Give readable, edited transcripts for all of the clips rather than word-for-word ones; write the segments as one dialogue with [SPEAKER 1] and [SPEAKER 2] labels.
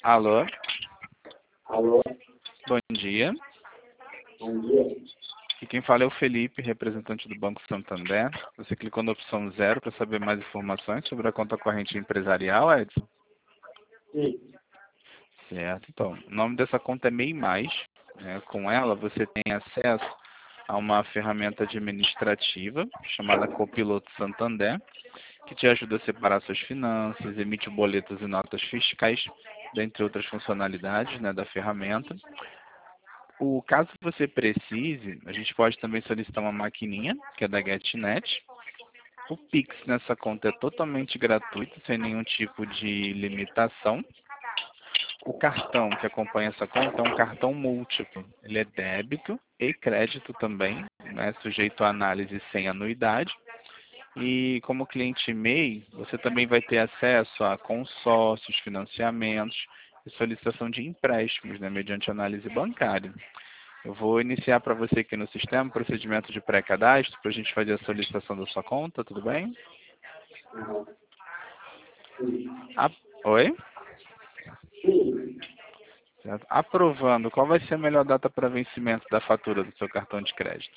[SPEAKER 1] Alô,
[SPEAKER 2] Alô,
[SPEAKER 1] bom dia.
[SPEAKER 2] bom dia.
[SPEAKER 1] Aqui quem fala é o Felipe, representante do Banco Santander. Você clicou na opção 0 para saber mais informações sobre a conta corrente empresarial, Edson?
[SPEAKER 2] Sim,
[SPEAKER 1] Certo. Então, o nome dessa conta é MEI+. Com ela, você tem acesso a uma ferramenta administrativa chamada Copiloto Santander, que te ajuda a separar suas finanças, emite boletos e notas fiscais, dentre outras funcionalidades, da ferramenta. O caso que você precise, a gente pode também solicitar uma maquininha, que é da GetNet. O Pix nessa conta é totalmente gratuito, sem nenhum tipo de limitação. O cartão que acompanha essa conta é um cartão múltiplo. Ele é débito e crédito também, sujeito a análise sem anuidade. E como cliente MEI, você também vai ter acesso a consórcios, financiamentos e solicitação de empréstimos, mediante análise bancária. Eu vou iniciar para você aqui no sistema o procedimento de pré-cadastro para a gente fazer a solicitação da sua conta, tudo bem? Ah, oi?
[SPEAKER 2] sim,
[SPEAKER 1] Certo. Aprovando, qual vai ser a melhor data para vencimento da fatura do seu cartão de crédito?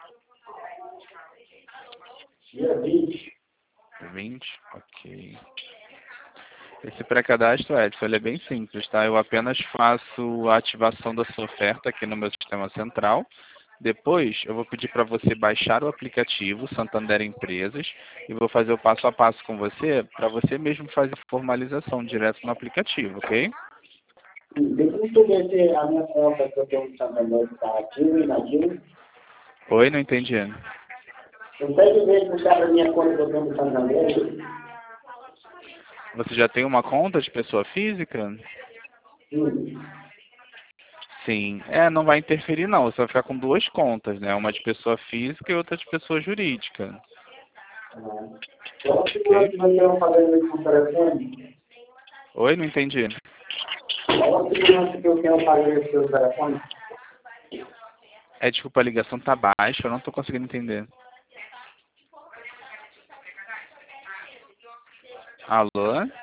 [SPEAKER 2] dia 20.
[SPEAKER 1] 20? Ok. Esse pré-cadastro, Edson, ele é bem simples, tá? Eu apenas faço a ativação da sua oferta aqui no meu sistema central. Depois, eu vou pedir para você baixar o aplicativo Santander Empresas e vou fazer o passo a passo com você, para você mesmo fazer a formalização direto no aplicativo, ok?
[SPEAKER 2] Deixa eu saber se a minha conta que eu tenho no Santander está ativa e inativa.
[SPEAKER 1] Oi, não entendi.
[SPEAKER 2] Consegue ver se está a minha conta que eu tenho no Santander?
[SPEAKER 1] Você já tem uma conta de pessoa física?
[SPEAKER 2] Sim.
[SPEAKER 1] Sim. Não vai interferir não, você vai ficar com duas contas, Uma de pessoa física e outra de pessoa jurídica.
[SPEAKER 2] Qual a
[SPEAKER 1] Ok?
[SPEAKER 2] segurança que nós estamos fazendo isso com telefone?
[SPEAKER 1] Oi, não entendi.
[SPEAKER 2] Qual a segurança que eu tenho fazendo isso pelo telefone?
[SPEAKER 1] Desculpa, a ligação tá baixa, eu não estou conseguindo entender. Alô?